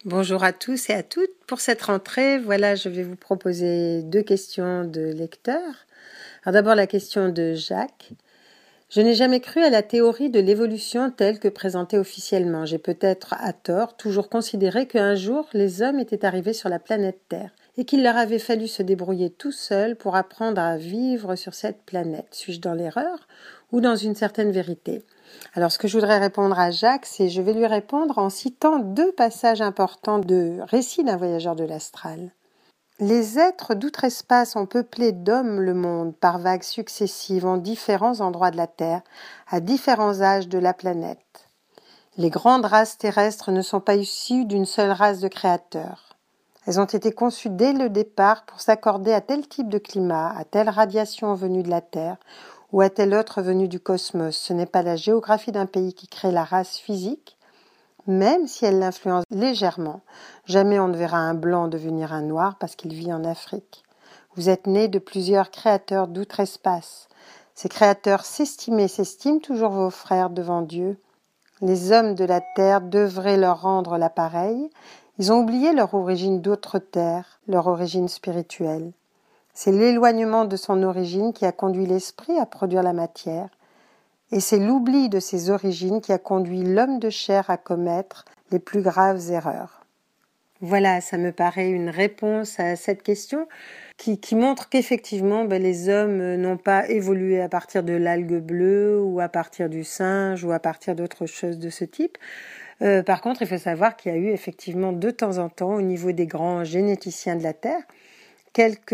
Bonjour à tous et à toutes. Pour cette rentrée, je vais vous proposer 2 questions de lecteurs. Alors d'abord la question de Jacques. Je n'ai jamais cru à la théorie de l'évolution telle que présentée officiellement. J'ai peut-être, à tort, toujours considéré qu'un jour les hommes étaient arrivés sur la planète Terre et qu'il leur avait fallu se débrouiller tout seuls pour apprendre à vivre sur cette planète. Suis-je dans l'erreur ou dans une certaine vérité ? Alors ce que je voudrais répondre à Jacques, je vais lui répondre en citant 2 passages importants de Récits d'un voyageur de l'astral. Les êtres d'outre-espace ont peuplé d'hommes le monde par vagues successives en différents endroits de la Terre, à différents âges de la planète. Les grandes races terrestres ne sont pas issues d'une seule race de créateurs. Elles ont été conçues dès le départ pour s'accorder à tel type de climat, à telle radiation venue de la Terre ou à tel autre venue du cosmos. Ce n'est pas la géographie d'un pays qui crée la race physique, même si elle l'influence légèrement. Jamais on ne verra un blanc devenir un noir parce qu'il vit en Afrique. Vous êtes nés de plusieurs créateurs d'outre-espace. Ces créateurs s'estiment toujours vos frères devant Dieu. Les hommes de la terre devraient leur rendre l'appareil. Ils ont oublié leur origine d'autre terre, leur origine spirituelle. C'est l'éloignement de son origine qui a conduit l'esprit à produire la matière. Et c'est l'oubli de ses origines qui a conduit l'homme de chair à commettre les plus graves erreurs. Voilà, ça me paraît une réponse à cette question qui montre qu'effectivement les hommes n'ont pas évolué à partir de l'algue bleue ou à partir du singe ou à partir d'autres choses de ce type. Par contre, il faut savoir qu'il y a eu effectivement de temps en temps au niveau des grands généticiens de la Terre quelques,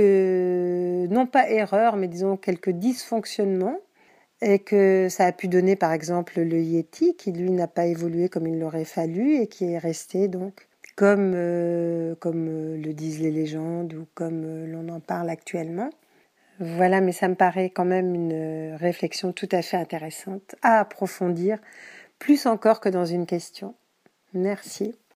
non pas erreurs, mais disons quelques dysfonctionnements et que ça a pu donner par exemple le Yéti qui lui n'a pas évolué comme il l'aurait fallu et qui est resté donc comme le disent les légendes ou comme l'on en parle actuellement. Voilà, mais ça me paraît quand même une réflexion tout à fait intéressante à approfondir, plus encore que dans une question. Merci.